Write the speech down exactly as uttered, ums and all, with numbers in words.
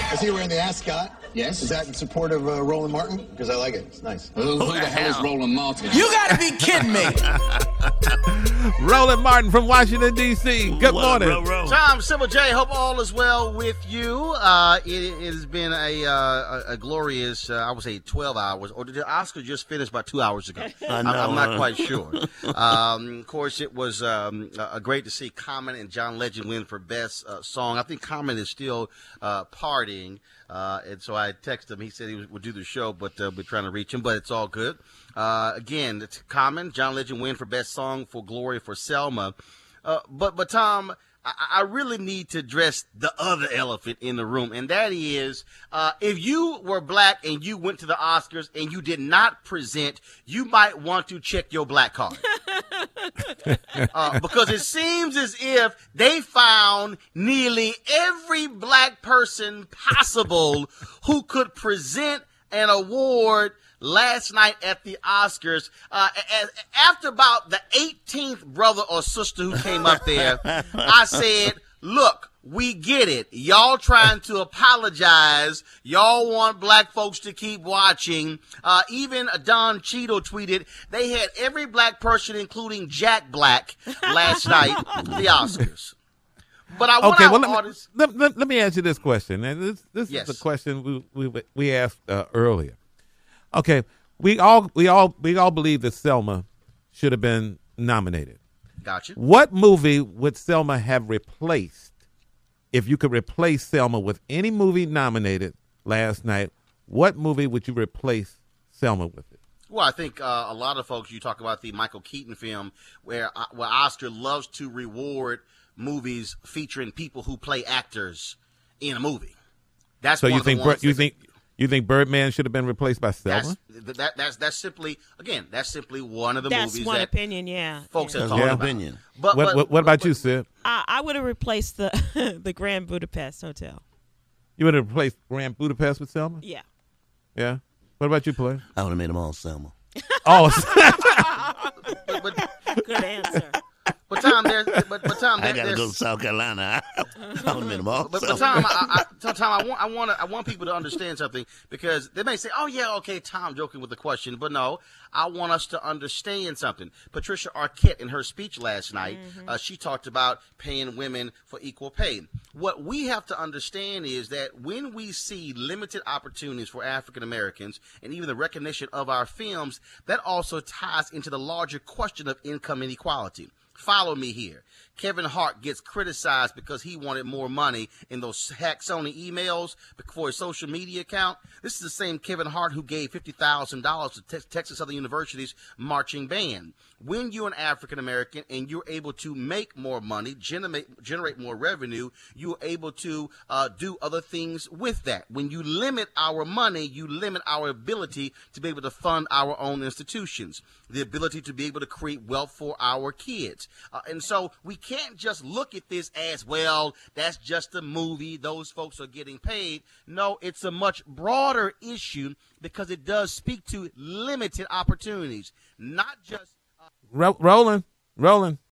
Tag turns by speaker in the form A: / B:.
A: I see you wearing the ascot.
B: Yes.
A: Is that in support of uh, Roland Martin? Because I like it. It's nice.
B: Who, who the hell is Roland Martin?
C: You got to be kidding me.
D: Roland Martin from Washington, D C Good
E: What,
D: morning.
E: row, row?
F: Tom, Sybil J, hope all is well with you. Uh, it, it has been a uh, a, a glorious, uh, I would say, twelve hours. Or did the Oscar just finish about two hours ago?
E: I know,
F: I'm, I'm not
E: uh,
F: quite sure. Um, of course, it was um, uh, great to see Common and John Legend win for Best uh, Song. I think Common is still uh, partying. Uh, and so I texted him. He said he was, would do the show, but uh, we're trying to reach him. But it's all good. Uh, again, it's Common. John Legend win for Best Song for Glory for Selma. Uh, but, but Tom, I, I really need to address the other elephant in the room, and that is uh, if you were black and you went to the Oscars and you did not present, you might want to check your black card. uh, because it seems as if they found nearly every black person possible who could present an award last night at the Oscars. Uh, after about the eighteenth brother or sister who came up there, I said, look, we get it. Y'all trying to apologize. Y'all want black folks to keep watching. Uh, even Don Cheadle tweeted they had every black person, including Jack Black, last night at the Oscars. But I want
D: Okay,
F: our
D: well, let me,
F: artists.
D: let, let, let me ask you this question. And this this
F: Yes.
D: is the question we we, we asked uh, earlier. Okay, we all we all we all believe that Selma should have been nominated.
F: Gotcha.
D: What movie would Selma have replaced if you could replace Selma with any movie nominated last night? What movie would you replace Selma with it?
F: Well, I think uh, a lot of folks, you talk about the Michael Keaton film where uh, where Oscar loves to reward movies featuring people who play actors in a movie. That's
D: So
F: one
D: you
F: of the
D: think
F: ones
D: Bir- you
F: that-
D: think you think Birdman should have been replaced by Selma?
F: That's, that, that's that's simply again that's simply one of the
G: That's
F: movies
G: one
F: that
G: opinion, yeah.
F: folks
G: yeah.
F: have
E: That's
F: talked
E: one
F: about.
E: opinion.
F: But,
D: what,
F: but,
D: what, what about
F: but,
D: you, Sid?
G: I, I would have replaced the the Grand Budapest Hotel.
D: You would have replaced Grand Budapest with Selma?
G: Yeah.
D: Yeah. What about you, Play?
E: I would have made them all Selma.
D: Oh,
F: but, but,
G: Good answer.
F: but Tom, there's but, but Tom, there,
E: I gotta
F: there's,
E: go to South Carolina. I would have made them all
F: But,
E: Selma.
F: but Tom, I, I, Tom, I want, I want, I want people to understand something because they may say, "Oh yeah, okay, Tom joking with the question," but no, I want us to understand something. Patricia Arquette, in her speech last night,
G: Mm-hmm.
F: uh, she talked about paying women for equal pay. What we have to understand is that when we see limited opportunities for African Americans and even the recognition of our films, that also ties into the larger question of income inequality. Follow me here. Kevin Hart gets criticized because he wanted more money in those hack Sony emails for his social media account. This is the same Kevin Hart who gave fifty thousand dollars to te- Texas Southern University's marching band. When you're an African American and you're able to make more money, generate generate more revenue, you're able to uh, do other things with that. When you limit our money, you limit our ability to be able to fund our own institutions, the ability to be able to create wealth for our kids. Uh, and so we can't just look at this as, well, that's just a movie, those folks are getting paid. No, it's a much broader issue because it does speak to limited opportunities, not just
D: Ro- Roland, Roland,